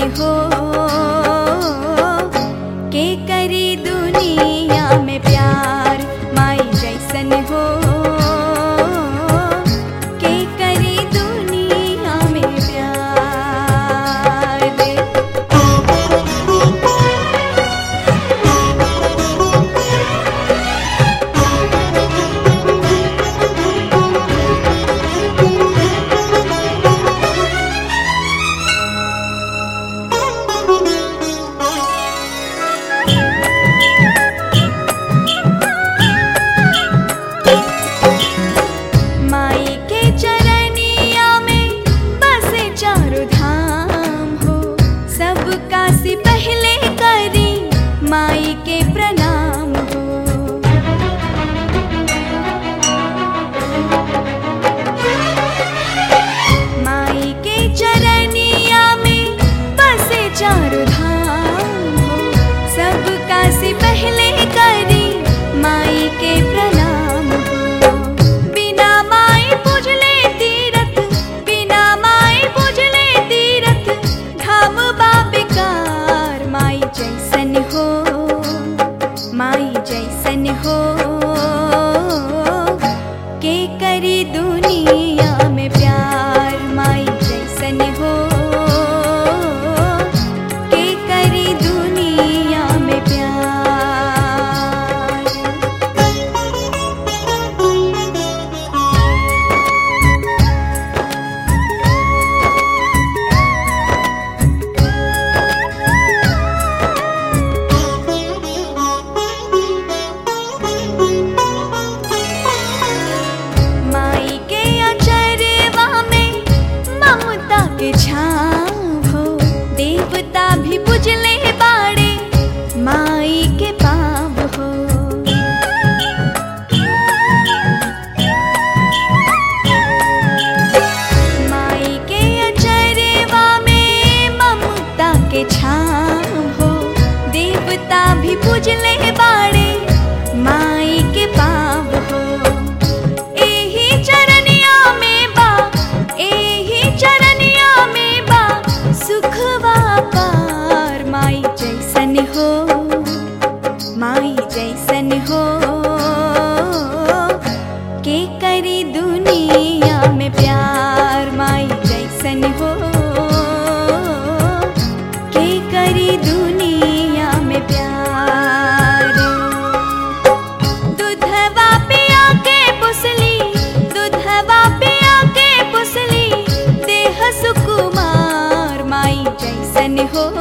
हो के करी दुनिया में प्यार माई जैसन हो के करी दुनिया में प्यार दे। पहले करी माई के प्रणाम हो। माई के चरनिया में बसे चारों धाम हो। सबका से पहले करी माई के प्रणाम हो। बिना माई पूजले तीरथ, बिना माई पूजले तीरथ धाम बेकार माई जैसन हो, माई जैसन हो के करी दुनिया में प्यार माई जैसन हो के करी दुनिया में प्यार। देवता भी पूजले बाड़े माई के पाव हो। माई के अचरवा में ममता के छाव हो। देवता भी पूजले बाड़े माई के पाव हो। एही चरनिया में बा, एही चरनिया में बा सुखवा पार माई जैसन हो, माई जैसन हो के करी दुनिया में प्यार माई जैसन हो के करी दुनिया में प्यार। दूधवा पिया के पुसली, दूधवा पिया के पुसली देह सुकुमार माई जैसन हो।